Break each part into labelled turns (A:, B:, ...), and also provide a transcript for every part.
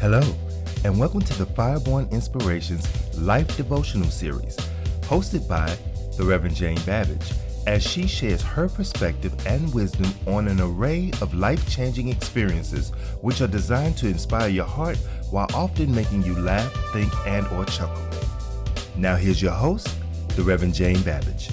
A: Hello, and welcome to the Fireborn Inspirations Life Devotional Series, hosted by the Reverend Jane Babbage, as she shares her perspective and wisdom on an array of life-changing experiences which are designed to inspire your heart while often making you laugh, think, and or chuckle. Now here's your host, the Reverend Jane Babbage.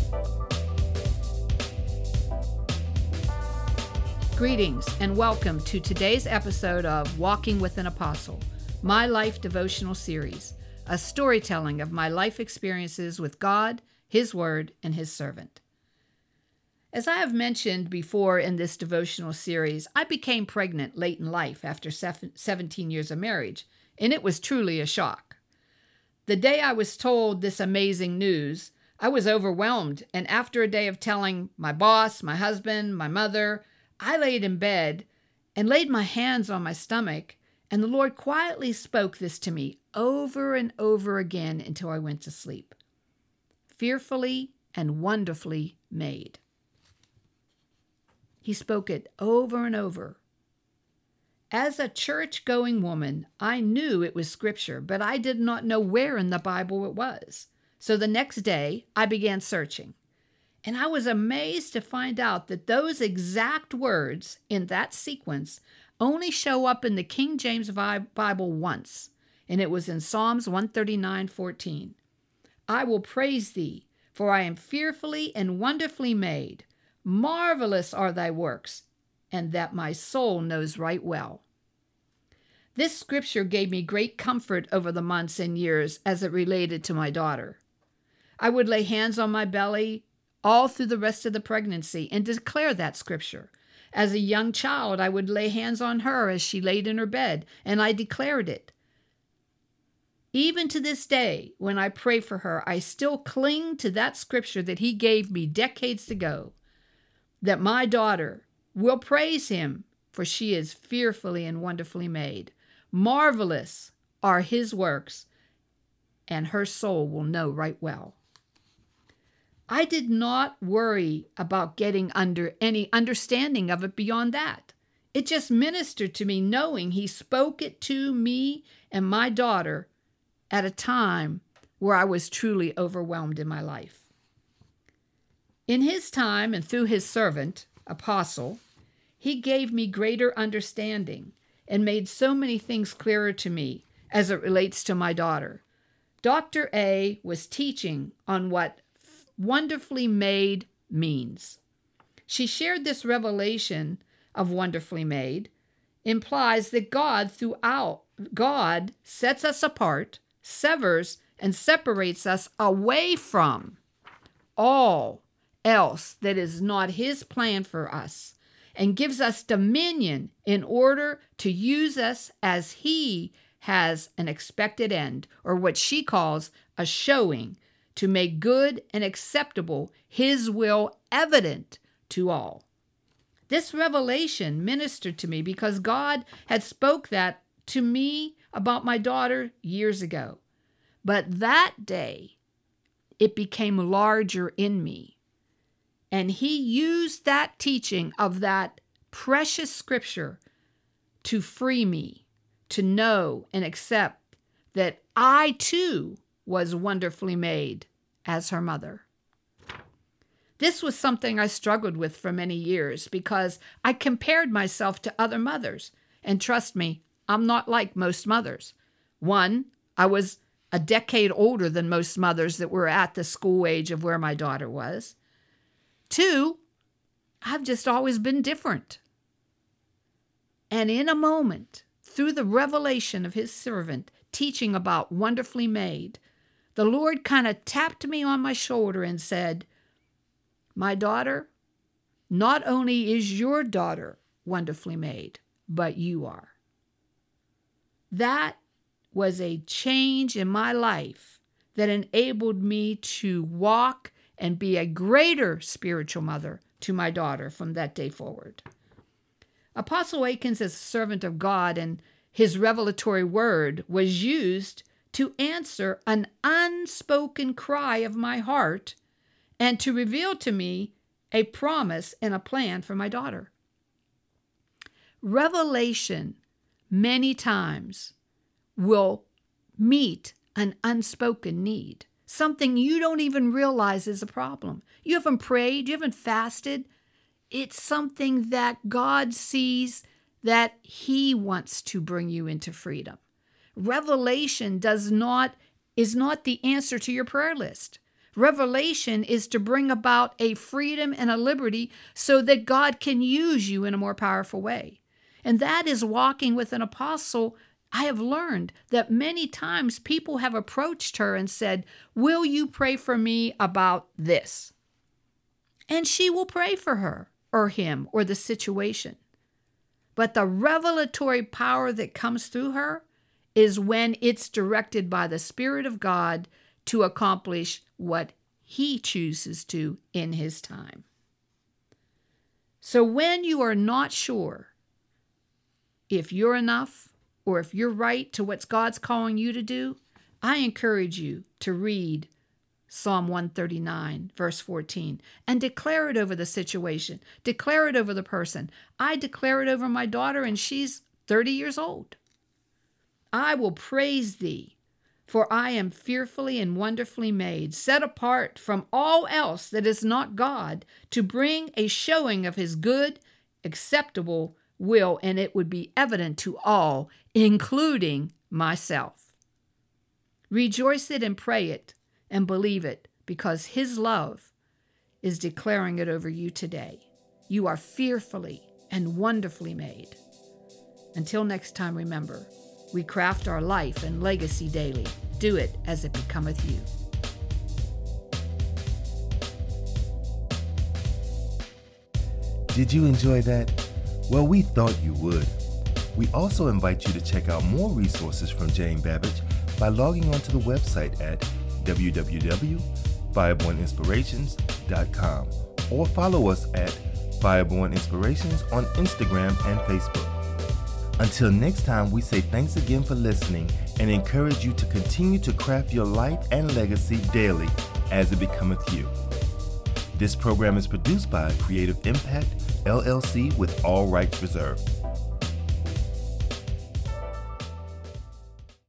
B: Greetings and welcome to today's episode of Walking with an Apostle, my life devotional series, a storytelling of my life experiences with God, His Word, and His servant. As I have mentioned before in this devotional series, I became pregnant late in life after 17 years of marriage, and it was truly a shock. The day I was told this amazing news, I was overwhelmed, and after a day of telling my boss, my husband, my mother, I laid in bed and laid my hands on my stomach, and the Lord quietly spoke this to me over and over again until I went to sleep. Fearfully and wonderfully made. He spoke it over and over. As a church-going woman, I knew it was Scripture, but I did not know where in the Bible it was. So the next day, I began searching. And I was amazed to find out that those exact words in that sequence only show up in the King James Bible once, and it was in Psalms 139:14. I will praise thee, for I am fearfully and wonderfully made. Marvelous are thy works, and that my soul knows right well. This scripture gave me great comfort over the months and years as it related to my daughter. I would lay hands on my belly all through the rest of the pregnancy and declare that scripture. As a young child, I would lay hands on her as she laid in her bed, and I declared it. Even to this day, when I pray for her, I still cling to that scripture that He gave me decades ago, that my daughter will praise Him, for she is fearfully and wonderfully made. Marvelous are His works, and her soul will know right well. I did not worry about getting under any understanding of it beyond that. It just ministered to me knowing He spoke it to me and my daughter at a time where I was truly overwhelmed in my life. In His time and through His servant, Apostle, He gave me greater understanding and made so many things clearer to me as it relates to my daughter. Dr. A was teaching on what wonderfully made means. She shared this revelation of wonderfully made implies that God sets us apart, severs and separates us away from all else that is not His plan for us, and gives us dominion in order to use us as He has an expected end, or what she calls a showing, to make good and acceptable His will evident to all. This revelation ministered to me because God had spoke that to me about my daughter years ago. But that day, it became larger in me. And He used that teaching of that precious scripture to free me, to know and accept that I too was wonderfully made as her mother. This was something I struggled with for many years because I compared myself to other mothers. And trust me, I'm not like most mothers. One, I was a decade older than most mothers that were at the school age of where my daughter was. Two, I've just always been different. And in a moment, through the revelation of His servant teaching about wonderfully made, the Lord kind of tapped me on my shoulder and said, my daughter, not only is your daughter wonderfully made, but you are. That was a change in my life that enabled me to walk and be a greater spiritual mother to my daughter from that day forward. Apostle Aikens, as a servant of God, and his revelatory word was used to answer an unspoken cry of my heart and to reveal to me a promise and a plan for my daughter. Revelation many times will meet an unspoken need, something you don't even realize is a problem. You haven't prayed, you haven't fasted. It's something that God sees that He wants to bring you into freedom. Revelation is not the answer to your prayer list. Revelation is to bring about a freedom and a liberty so that God can use you in a more powerful way. And that is walking with an apostle. I have learned that many times people have approached her and said, "Will you pray for me about this?" And she will pray for her or him or the situation. But the revelatory power that comes through her is when it's directed by the Spirit of God to accomplish what He chooses to in His time. So when you are not sure if you're enough or if you're right to what God's calling you to do, I encourage you to read Psalm 139, verse 14, and declare it over the situation. Declare it over the person. I declare it over my daughter, and she's 30 years old. I will praise Thee, for I am fearfully and wonderfully made, set apart from all else that is not God, to bring a showing of His good, acceptable will, and it would be evident to all, including myself. Rejoice it and pray it and believe it, because His love is declaring it over you today. You are fearfully and wonderfully made. Until next time, remember, we craft our life and legacy daily. Do it as it becometh you.
A: Did you enjoy that? Well, we thought you would. We also invite you to check out more resources from Jane Babbage by logging onto the website at www.fireborninspirations.com or follow us at Fireborn Inspirations on Instagram and Facebook. Until next time, we say thanks again for listening and encourage you to continue to craft your life and legacy daily as it becometh you. This program is produced by Creative Impact, LLC, with all rights reserved.